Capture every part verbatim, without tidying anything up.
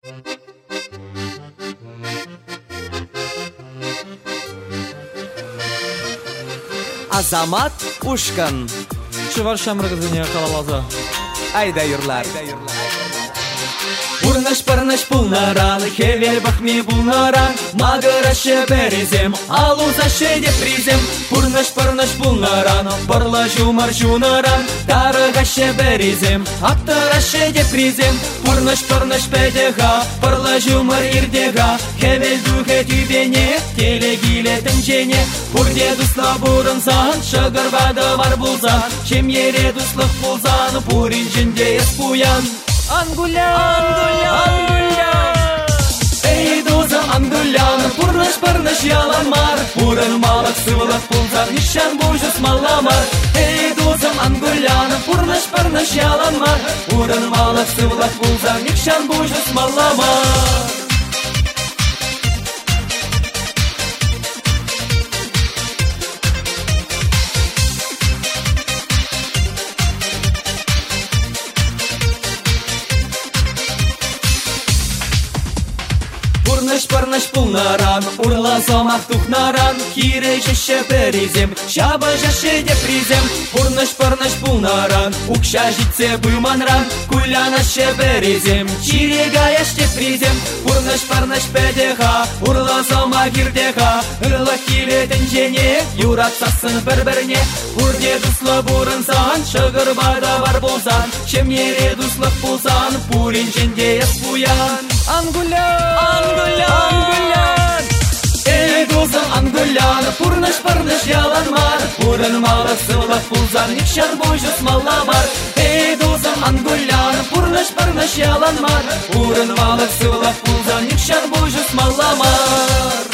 Азамат Ушкан. Чывар шамрыгызыне калалаза. Айда юрлар. Урнаш-парнаш пулнаран, хевел бахми булнаран, магырашы березем, алузашы деп призем. Урнаш-парнаш пулнаран, барлы жумар жунаран, тарыгашы березем, аптырашы деп призем. Урнаш-парнаш педега, барлы жумар ирдега, хевел духе тюбене, телегиле тінжене. Урде дусла бурынзан, шығырбады бар булзан, чем ере дуслық булзан, пурин жінде еспуян. Ангулян, Ангулян, Ангулян. Эй, дозам Ангулян, пурнаш-парнаш яламар, пурын малак сывылак пулзан, нишан бужус маламар. Эй, дозам Ангулян, пурнаш-парнаш яламар, пурын малак сывылак пулзан, нишан бужус маламар. Урнаш-парнаш пулнаран, урла замах тухнаран, кире жеше березем, шаба жеше деп призем. Урнаш-парнаш пулнаран, укша житсе быманран, кулянаше березем, чирега яште призем. Урнаш-парнаш педеха, урла замах ирдеха, ырла киле тінжене, юратсасын бір-бірне. Урде дуслы бурынсан, шығырбада бар болзан, шемере дуслық болзан, пурин жінде еспуян. Ангулян, Ангулян, Ангулян. Эй, дозам Ангулян, пурнаш-парнаш яланмар, пурын малак сывлак пулзан, никшан бужус маламар. Эй, дозам Ангулян, пурнаш-парнаш яланмар, пурын малак сывлак пулзан, никшан бужус маламар.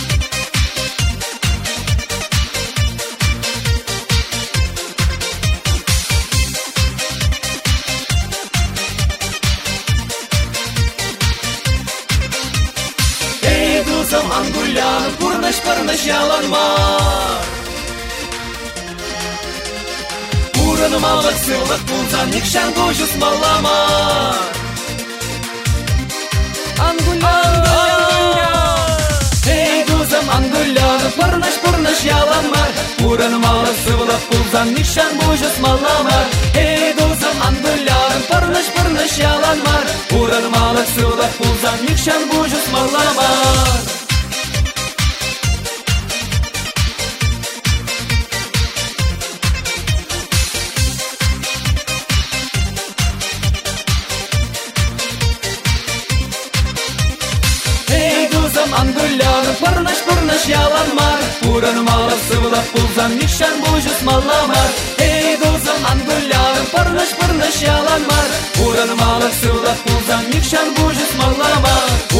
Ангулян, пурнаш-парнаш яланмар, пурын малак сывлак пулзан, никшан бужус маламар. Ангулян, Ангулян. Эй, дозам Ангулян, пурнаш-парнаш яланмар, пурын малак сывлак пулзан, никшан бужус маламар. Эй, дозам Ангулян, пурнаш-парнаш яланмар, пурын малак сывлак пулзан, никшан бужус маламар. Ангулян, пурнаш-парнаш яланмар, пурын малак сывлак пулзан, никшан бужус маламар. Эй, дозам Ангулян, пурнаш-парнаш яланмар, пурын малак сывлак пулзан, никшан бужус маламар.